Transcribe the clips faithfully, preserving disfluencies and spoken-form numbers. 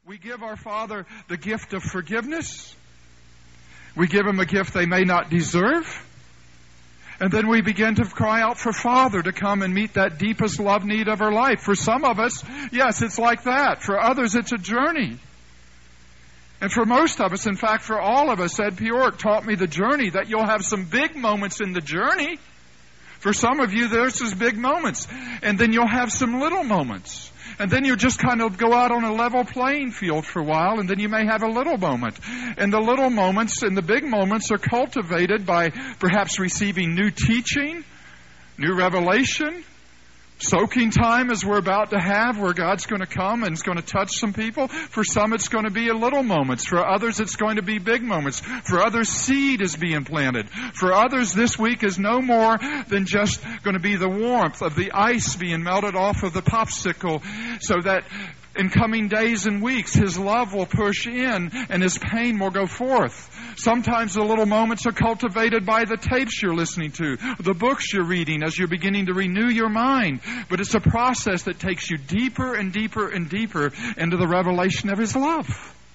We give our Father the gift of forgiveness. We give Him a gift they may not deserve. And then we begin to cry out for Father to come and meet that deepest love need of our life. For some of us, yes, it's like that. For others, it's a journey. And for most of us, in fact, for all of us, Ed Piork taught me the journey, that you'll have some big moments in the journey. For some of you, there's those big moments. And then you'll have some little moments. And then you just kind of go out on a level playing field for a while, and then you may have a little moment. And the little moments and the big moments are cultivated by perhaps receiving new teaching, new revelation, soaking time as we're about to have, where God's going to come and is going to touch some people. For some, it's going to be a little moments. For others, it's going to be big moments. For others, seed is being planted. For others, this week is no more than just going to be the warmth of the ice being melted off of the popsicle, so that in coming days and weeks, His love will push in and His pain will go forth. Sometimes the little moments are cultivated by the tapes you're listening to, the books you're reading as you're beginning to renew your mind. But it's a process that takes you deeper and deeper and deeper into the revelation of His love.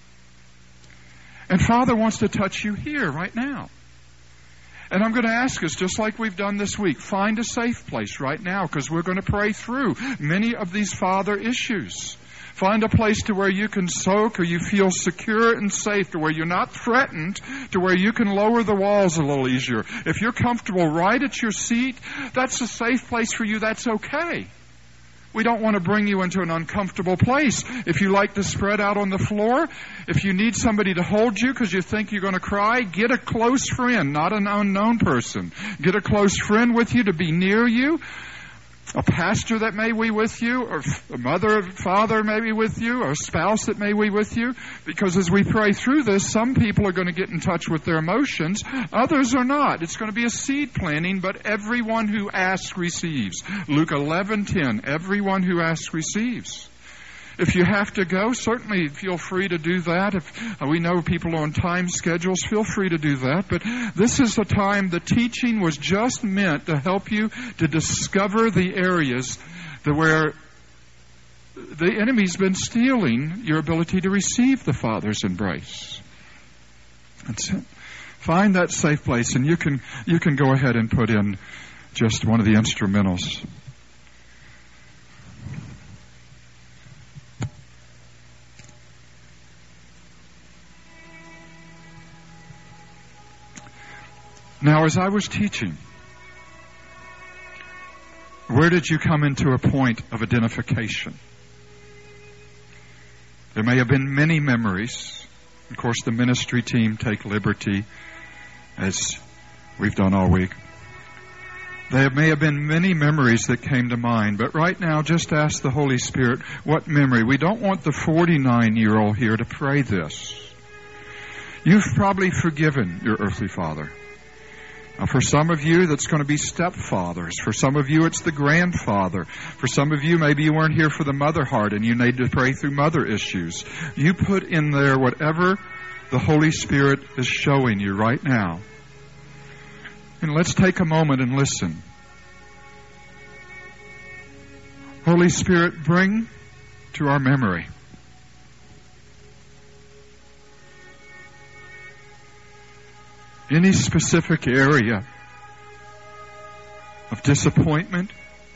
And Father wants to touch you here right now. And I'm going to ask us, just like we've done this week, find a safe place right now, because we're going to pray through many of these Father issues. Find a place to where you can soak, or you feel secure and safe, to where you're not threatened, to where you can lower the walls a little easier. If you're comfortable right at your seat, that's a safe place for you. That's okay. We don't want to bring you into an uncomfortable place. If you like to spread out on the floor, if you need somebody to hold you because you think you're going to cry, get a close friend, not an unknown person. Get a close friend with you to be near you. A pastor that may be with you, or a mother or father may be with you, or a spouse that may be with you. Because as we pray through this, some people are going to get in touch with their emotions. Others are not. It's going to be a seed planting, but everyone who asks receives. Luke eleven ten, everyone who asks receives. If you have to go, certainly feel free to do that. If we know people on time schedules, feel free to do that. But this is a time, the teaching was just meant to help you to discover the areas that where the enemy's been stealing your ability to receive the Father's embrace. That's it. Find that safe place, and you can you can go ahead and put in just one of the instrumentals. Now, as I was teaching, where did you come into a point of identification? There may have been many memories. Of course, the ministry team take liberty, as we've done all week. There may have been many memories that came to mind, but right now, just ask the Holy Spirit, what memory? We don't want the forty-nine-year-old here to pray this. You've probably forgiven your earthly father. Now, for some of you, that's going to be stepfathers. For some of you, it's the grandfather. For some of you, maybe you weren't here for the mother heart and you need to pray through mother issues. You put in there whatever the Holy Spirit is showing you right now. And let's take a moment and listen. Holy Spirit, bring to our memory any specific area of disappointment,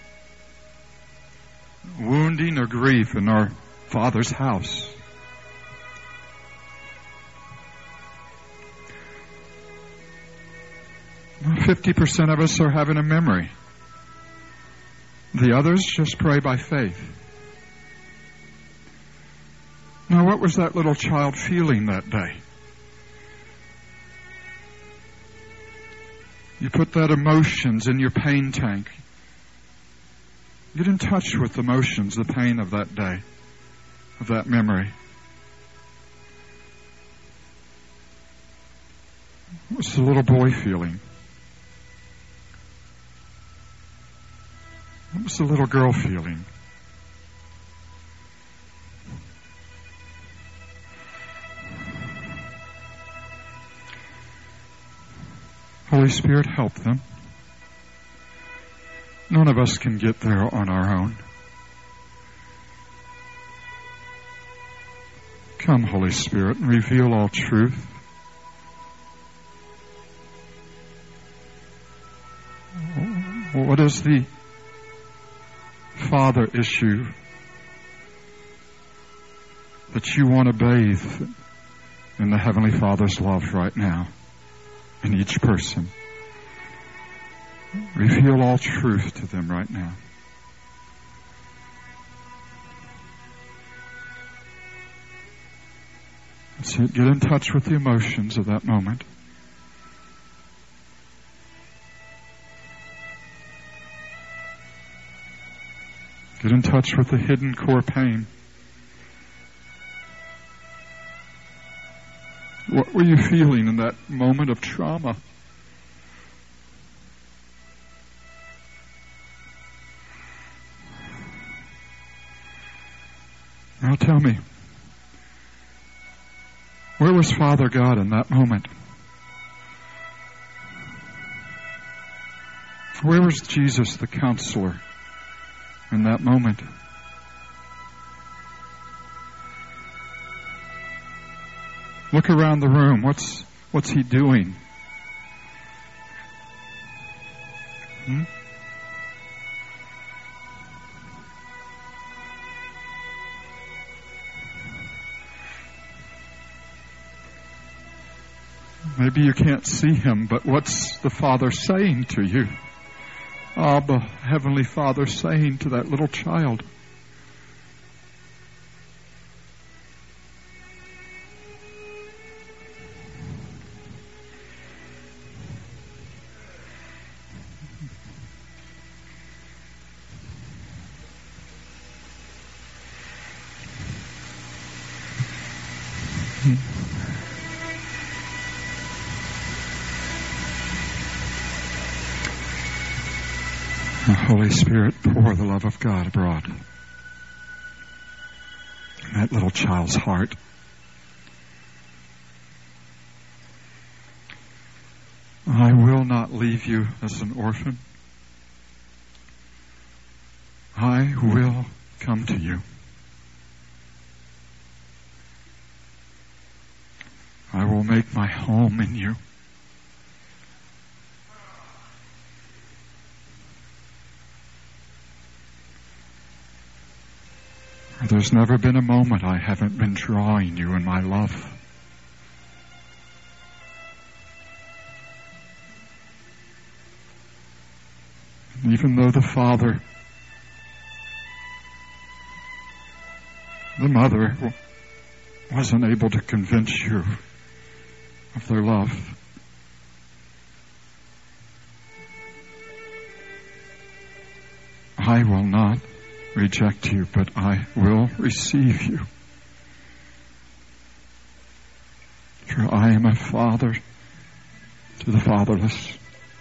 wounding, or grief in our Father's house. Fifty percent of us are having a memory. The others just pray by faith. Now, what was that little child feeling that day? You put that emotions in your pain tank. Get in touch with the emotions, the pain of that day, of that memory. What's the little boy feeling? What was the little girl feeling? Holy Spirit, help them. None of us can get there on our own. Come, Holy Spirit, and reveal all truth. What is the Father issue that you want to bathe in the Heavenly Father's love right now in each person? Reveal all truth to them right now. That's it. Get in touch with the emotions of that moment. Get in touch with the hidden core pain. What were you feeling in that moment of trauma? Now tell me, where was Father God in that moment? Where was Jesus the counselor in that moment? Look around the room. What's what's he doing? Hmm? Maybe you can't see him, but what's the Father saying to you? Abba, Heavenly Father, saying to that little child. Holy Spirit, pour the love of God abroad in that little child's heart. I will not leave you as an orphan. I will come to you. I will make my home in you. There's never been a moment I haven't been drawing you in my love. And even though the Father, the Mother, wasn't able to convince you of their love, I will not reject you, but I will receive you. For I am a father to the fatherless.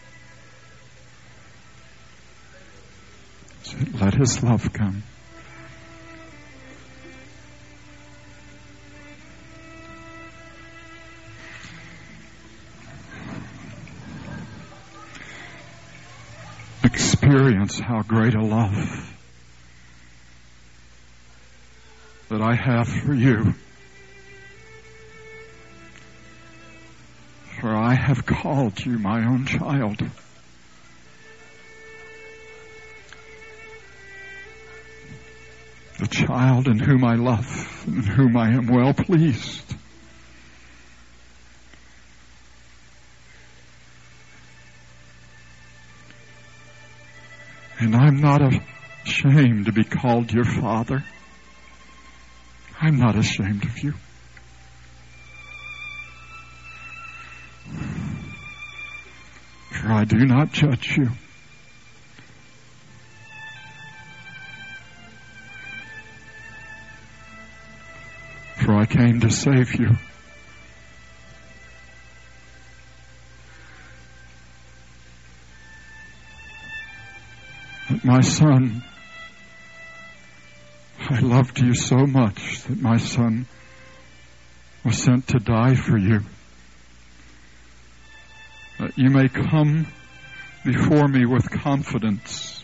So let his love come. Experience how great a love that I have for you. For I have called you my own child. The child in whom I love, in whom I am well pleased. And I'm not ashamed to be called your Father. I'm not ashamed of you. For I do not judge you. For I came to save you. That my son, I loved you so much that my son was sent to die for you. That you may come before me with confidence,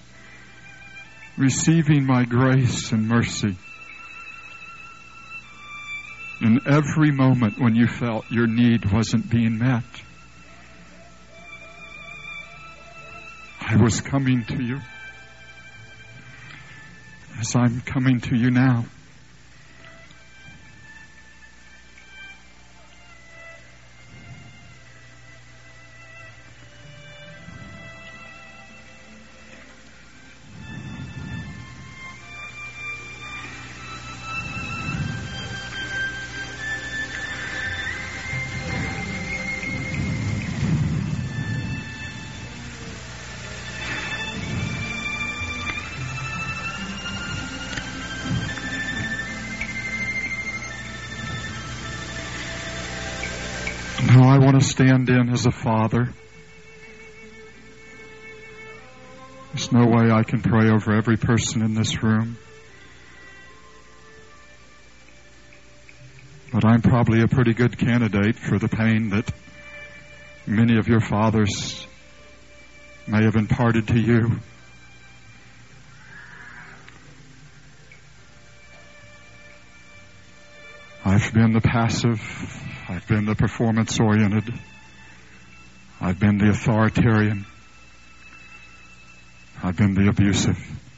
receiving my grace and mercy. In every moment when you felt your need wasn't being met, I was coming to you as I'm coming to you now. Now I want to stand in as a father. There's no way I can pray over every person in this room. But I'm probably a pretty good candidate for the pain that many of your fathers may have imparted to you. I've been the passive. I've been the performance-oriented. I've been the authoritarian. I've been the abusive.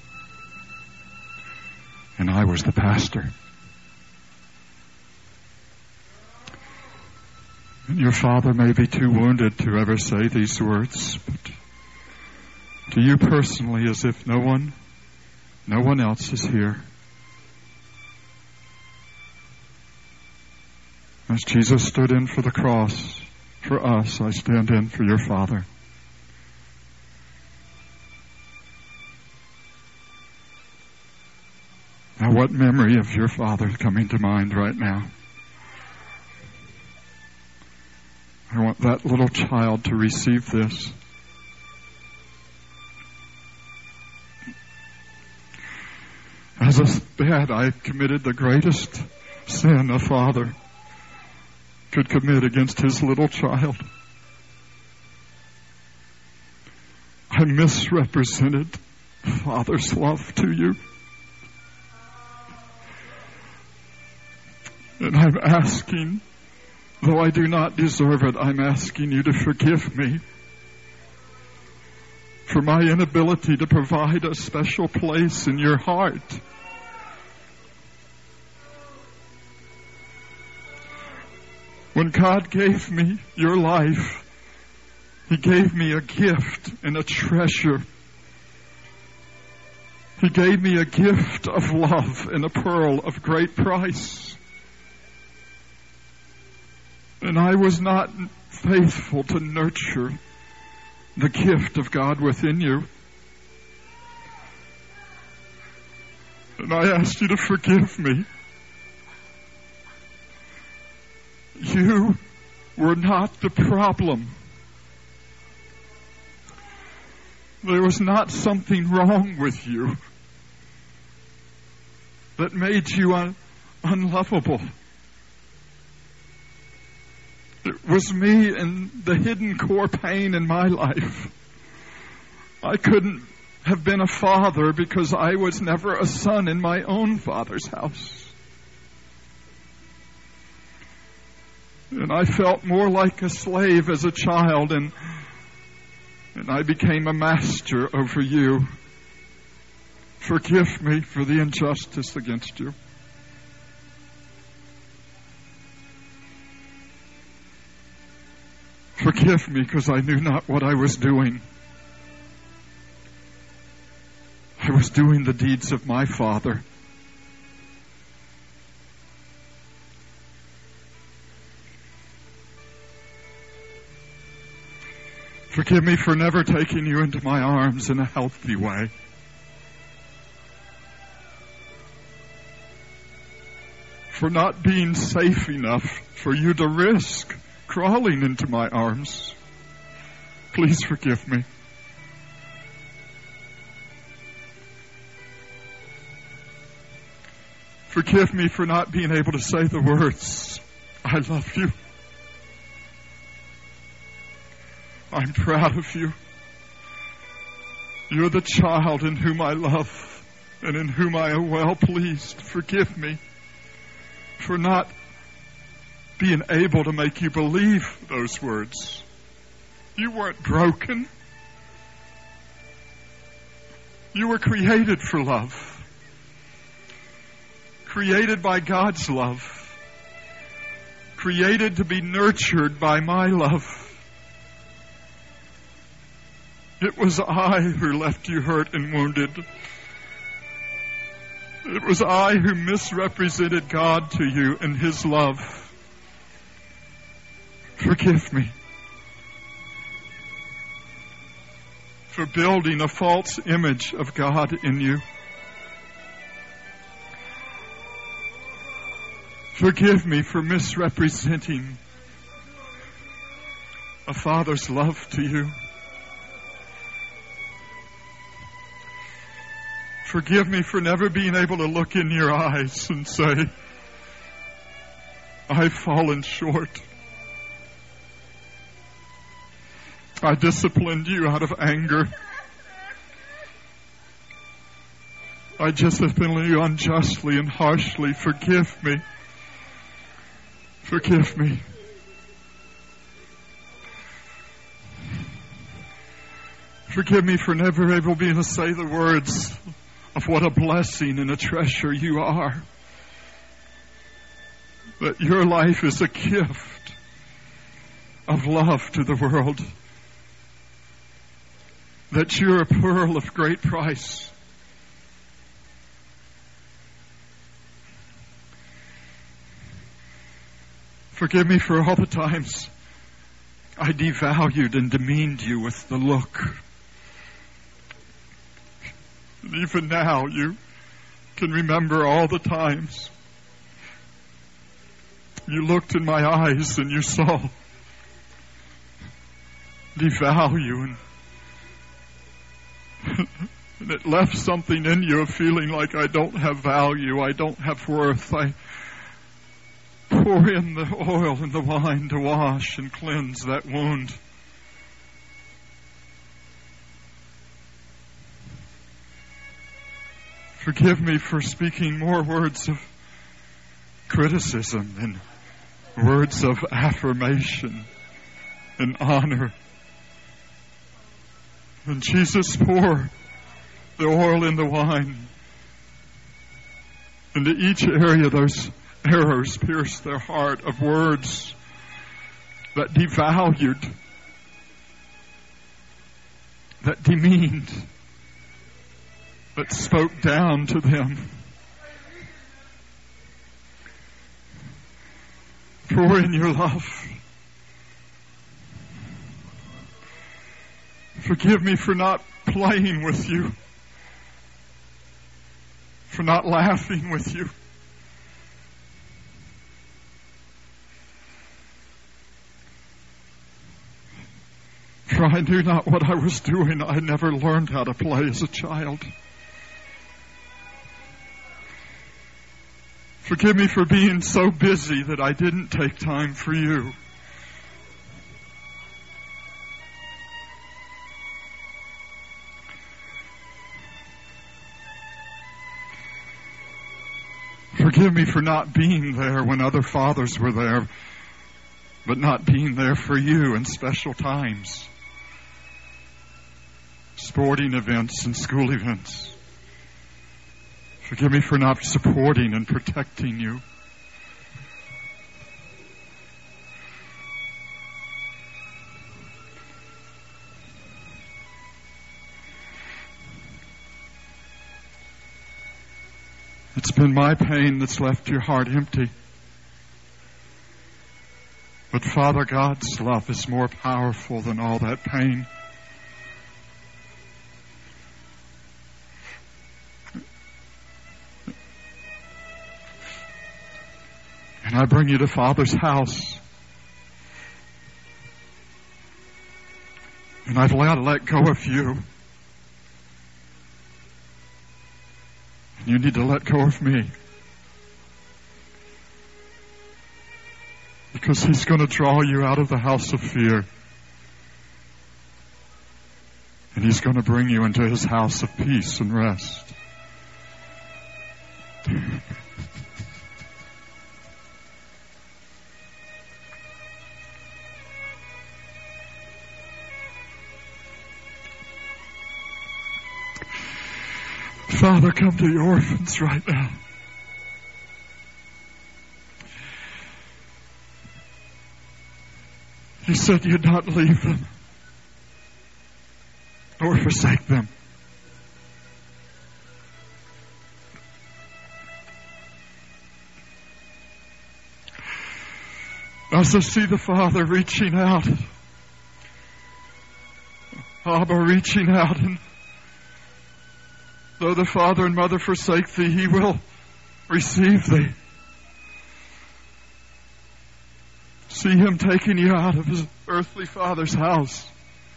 And I was the pastor. And your father may be too wounded to ever say these words, but to you personally, as if no one, no one else is here. As Jesus stood in for the cross for us, I stand in for your Father. Now, what memory of your Father is coming to mind right now? I want that little child to receive this. As a dad, I committed the greatest sin a father could commit against his little child. I misrepresented Father's love to you. And I'm asking, though I do not deserve it, I'm asking you to forgive me for my inability to provide a special place in your heart. When God gave me your life, He gave me a gift and a treasure. He gave me a gift of love and a pearl of great price. And I was not faithful to nurture the gift of God within you. And I ask you to forgive me. You were not the problem. There was not something wrong with you that made you un- unlovable. It was me and the hidden core pain in my life. I couldn't have been a father because I was never a son in my own father's house. And I felt more like a slave as a child, and, and I became a master over you. Forgive me for the injustice against you. Forgive me because I knew not what I was doing. I was doing the deeds of my father. Forgive me for never taking you into my arms in a healthy way. For not being safe enough for you to risk crawling into my arms. Please forgive me. Forgive me for not being able to say the words, I love you. I'm proud of you. You're the child in whom I love and in whom I am well pleased. Forgive me for not being able to make you believe those words. You weren't broken. You were created for love. Created by God's love. Created to be nurtured by my love. It was I who left you hurt and wounded. It was I who misrepresented God to you and His love. Forgive me for building a false image of God in you. Forgive me for misrepresenting a father's love to you. Forgive me for never being able to look in your eyes and say, I've fallen short. I disciplined you out of anger. I disciplined you unjustly and harshly. Forgive me. Forgive me. Forgive me for never able being to say the words of what a blessing and a treasure you are. That your life is a gift of love to the world. That you're a pearl of great price. Forgive me for all the times I devalued and demeaned you with the look. And even now you can remember all the times you looked in my eyes and you saw devalue, and, and it left something in you of feeling like I don't have value, I don't have worth. I pour in the oil and the wine to wash and cleanse that wound. Forgive me for speaking more words of criticism than words of affirmation and honor. And Jesus poured the oil in the wine. Into each area those arrows pierced their heart of words that devalued, that demeaned, that spoke down to them. Pour in your love. Forgive me for not playing with you, for not laughing with you. For I knew not what I was doing. I never learned how to play as a child. Forgive me for being so busy that I didn't take time for you. Forgive me for not being there when other fathers were there, but not being there for you in special times. Sporting events and school events. Forgive me for not supporting and protecting you. It's been my pain that's left your heart empty. But Father God's love is more powerful than all that pain. And I bring you to Father's house. And I've let, let go of you. And you need to let go of me. Because He's going to draw you out of the house of fear. And He's going to bring you into His house of peace and rest. Father, come to your orphans right now. You said you'd not leave them nor forsake them. As I see the Father reaching out, Abba reaching out, and though the father and mother forsake thee, he will receive thee. See him taking you out of his earthly father's house.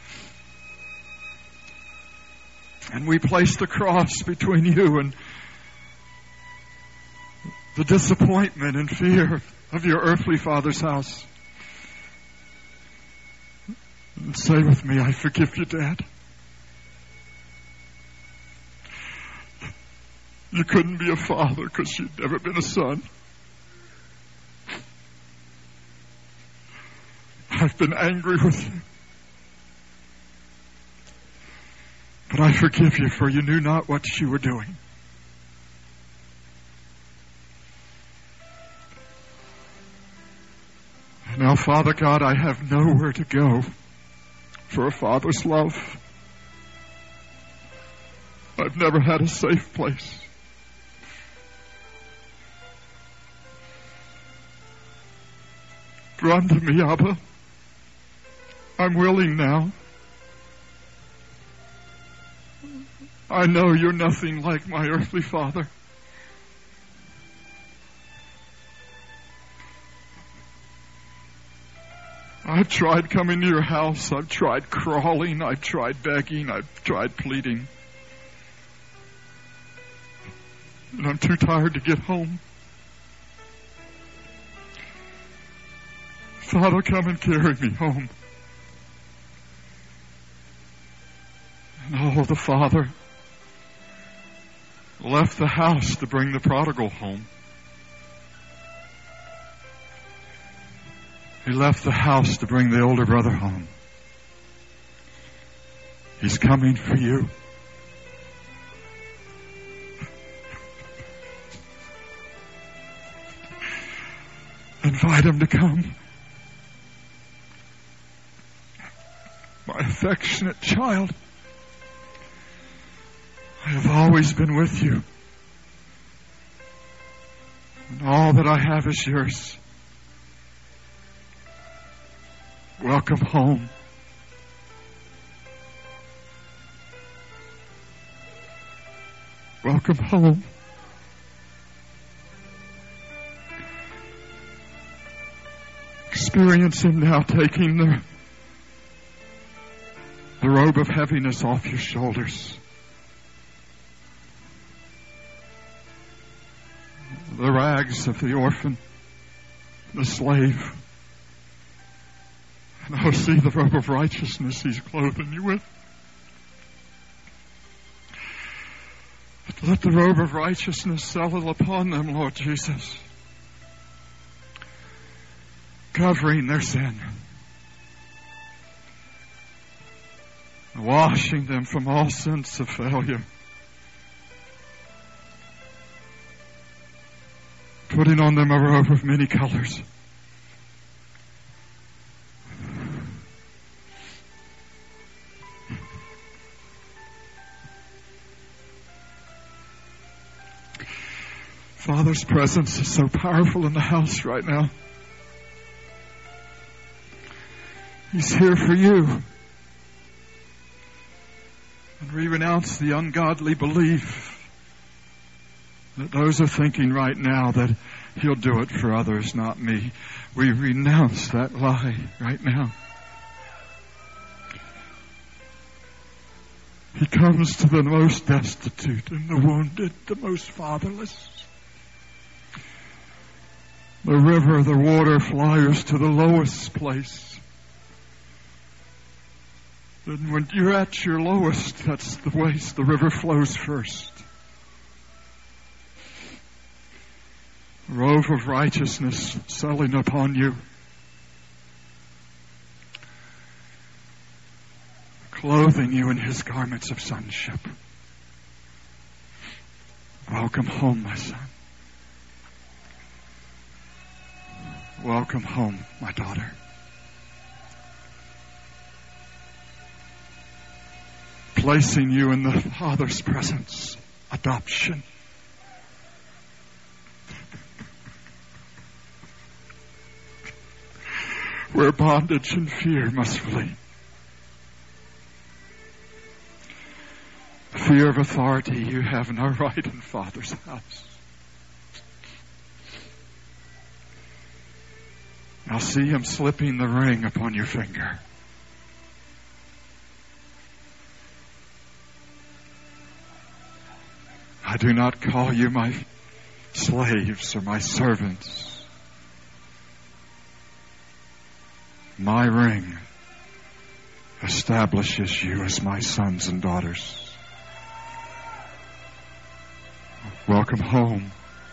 And we place the cross between you and the disappointment and fear of your earthly father's house. And say with me, I forgive you, Dad. You couldn't be a father because you'd never been a son. I've been angry with you. But I forgive you, for you knew not what you were doing. Now, Father God, I have nowhere to go for a father's love. I've never had a safe place. Run to me, Abba. I'm willing now. I know you're nothing like my earthly father. I've tried coming to your house. I've tried crawling. I've tried begging. I've tried pleading. And I'm too tired to get home. Father, come and carry me home. And oh, the father left the house to bring the prodigal home. He left the house to bring the older brother home. He's coming for you. Invite him to come. My affectionate child, I have always been with you. And all that I have is yours. Welcome home. Welcome home. Experience him now taking the, the robe of heaviness off your shoulders. The rags of the orphan, the slave. And oh, see the robe of righteousness he's clothing you with. Let the robe of righteousness settle upon them, Lord Jesus, covering their sin, washing them from all sense of failure, putting on them a robe of many colors. Father's presence is so powerful in the house right now. He's here for you. And we renounce the ungodly belief that those are thinking right now that he'll do it for others, not me. We renounce that lie right now. He comes to the most destitute and the wounded, the most fatherless. The river, the water flies to the lowest place. And when you're at your lowest, that's the place the river flows first. A robe of righteousness settling upon you. Clothing you in his garments of sonship. Welcome home, my son. Welcome home, my daughter. Placing you in the Father's presence. Adoption. Where bondage and fear must flee. Fear of authority, you have no right in Father's house. Now see him slipping the ring upon your finger. I do not call you my slaves or my servants. My ring establishes you as my sons and daughters. Welcome home.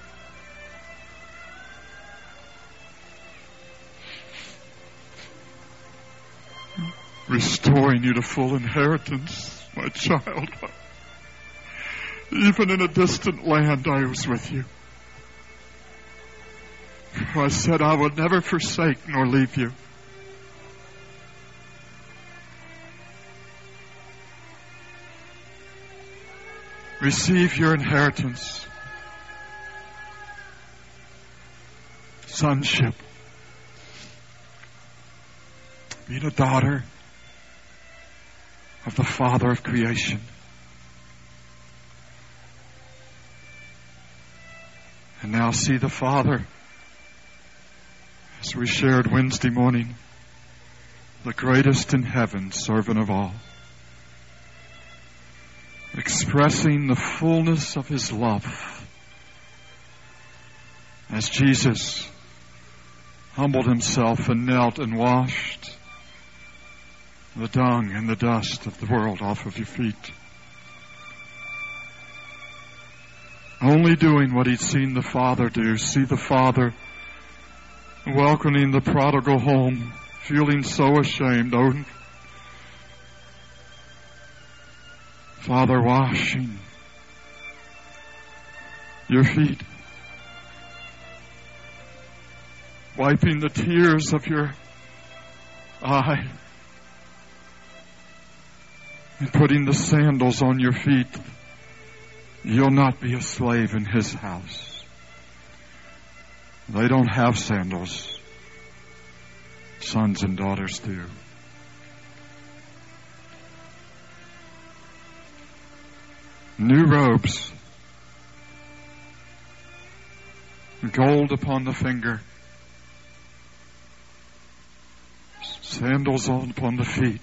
Restoring you to full inheritance, my child. Even in a distant land, I was with you. For I said, I will never forsake nor leave you. Receive your inheritance. Sonship. Being a daughter of the Father of creation. And now see the Father, as we shared Wednesday morning, the greatest in heaven, servant of all, expressing the fullness of his love as Jesus humbled himself and knelt and washed the dung and the dust of the world off of your feet. Only doing what he'd seen the Father do. See the Father welcoming the prodigal home, feeling so ashamed. Oh, Father washing your feet, wiping the tears of your eye, and putting the sandals on your feet. You'll not be a slave in his house. They don't have sandals. Sons and daughters do. New robes. Gold upon the finger. Sandals on upon the feet.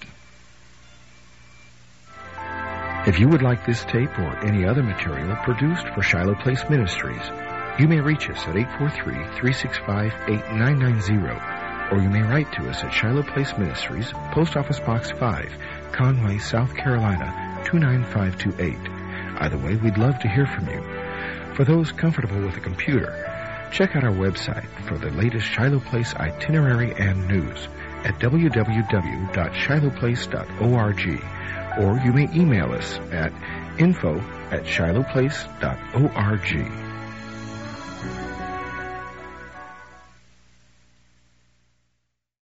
If you would like this tape or any other material produced for Shiloh Place Ministries, you may reach us at eight four three, three six five, eight nine nine zero, or you may write to us at Shiloh Place Ministries, Post Office Box five, Conway, South Carolina, two nine five two eight. Either way, we'd love to hear from you. For those comfortable with a computer, check out our website for the latest Shiloh Place itinerary and news at w w w dot shiloh place dot org. Or you may email us at info at shiloh place dot org.